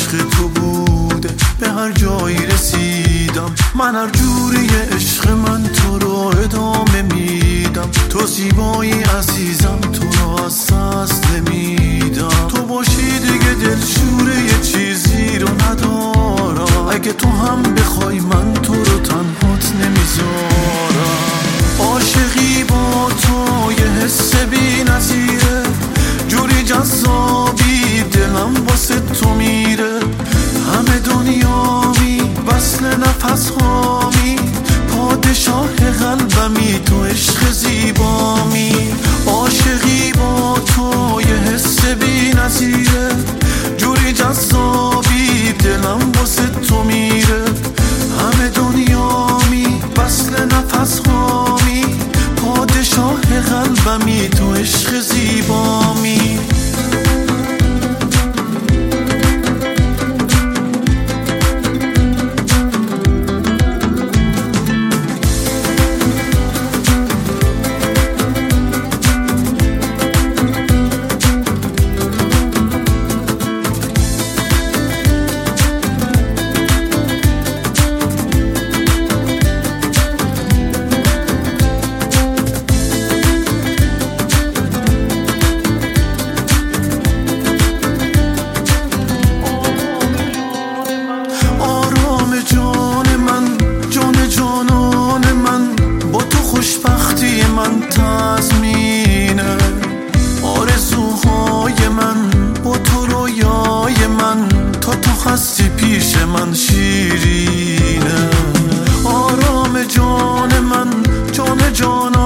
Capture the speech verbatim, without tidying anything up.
عشق تو بوده، به هر جایی رسیدم. من هر جوری عشق من تو رو ادامه میدم. تو زیبایی عزیزم، تو رو از دست نمیدم. تو باشی دیگه دلشوره یه چیزی رو ندارم. اگه تو هم بخوای من تو رو تنهات نمیذارم. عاشقی با تو یه حس بی نظیره، جوری جذابی دلم واسه تو میره. همه دنیامی وصل نفس هامی، پادشاه قلبمی تو عشق زیبامی. عاشقی با تو یه حس بی نظیره، جوری جذابی دلم واسه تو میره. همه دنیامی وصل نفس هامی، پادشاه قلبمی تو عشق زیبامی. خوشبختی من تضمینه، آرزوهای من با تو رویای من، تا تو هستی پیش من شیرینه. آرام جان من، جان جان